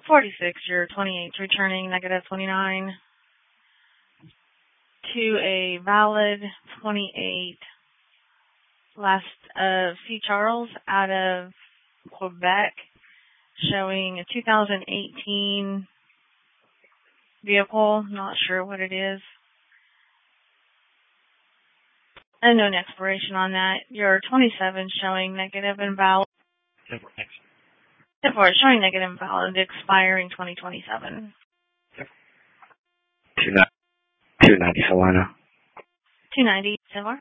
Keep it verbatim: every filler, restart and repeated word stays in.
forty-six, you're twenty-eight, returning negative twenty-nine. To a valid twenty-eight. Last of C. Charles out of Quebec, showing a two thousand eighteen vehicle. Not sure what it is. Unknown expiration on that. Your twenty-seven showing negative and valid. ten four, thanks. ten four showing negative and valid, expiring twenty twenty-seven. Yep. two ninety Salina. two ninety, Silver.